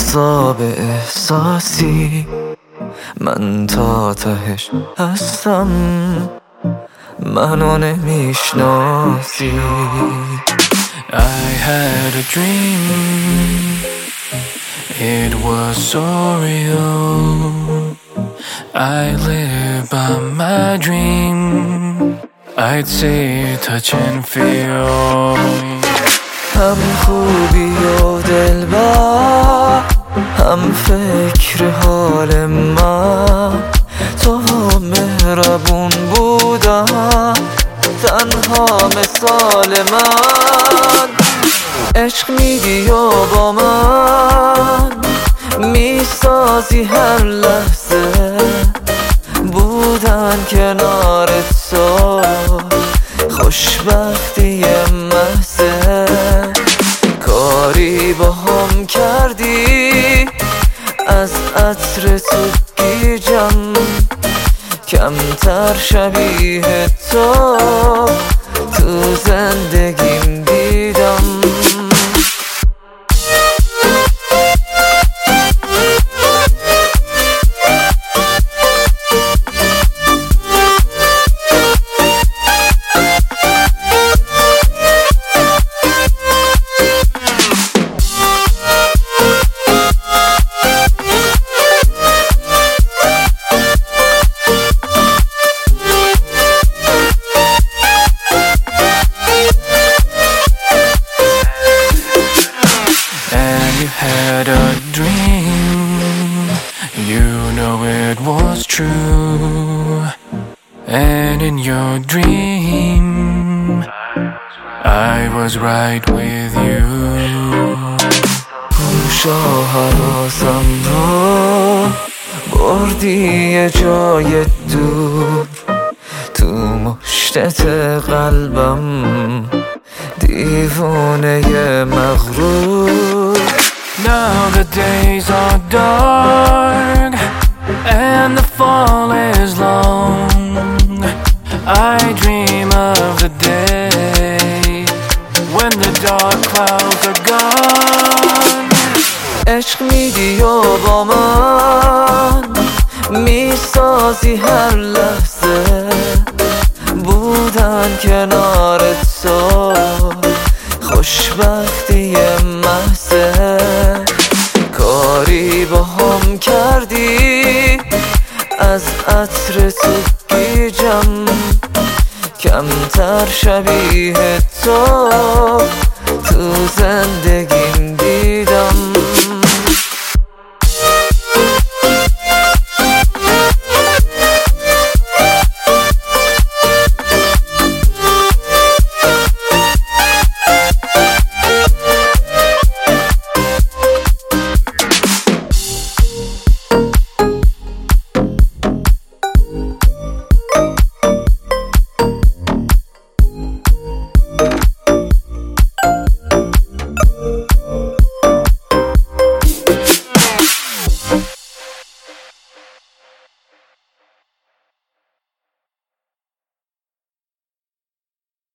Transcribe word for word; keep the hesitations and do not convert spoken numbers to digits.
عذاب احساسی من تا تهش هستم، منو نمیشناسی. I had a dream, it was so real. I live by my dream, I'd say touch and feel. هم خوبی و دلبر، هم فکر حال من، تو مهربون بودم تنها مثال من. عشق میگی و با من میسازی هر لحظه، بودن کنار تو خوشبختی محضه. کاری با هم کردی از عطر تو گیجم، کمتر شبیه تو تو زندگیم دیدم. You had a dream, you know it was true. And in your dream, I was right with you. شاهرازم رو بردی یه جای دور، تو مشتت قلبم دیوونه مغرور. Now the days are dark and the fall is long. I dream of the day when the dark clouds are gone. عشق میدی و با من میسازی هر لحظه، بودن کنار تو خوشبختی محضه. کاری با هم کردی از عطر تو گیجم، کمتر شبیه تو تو زندگی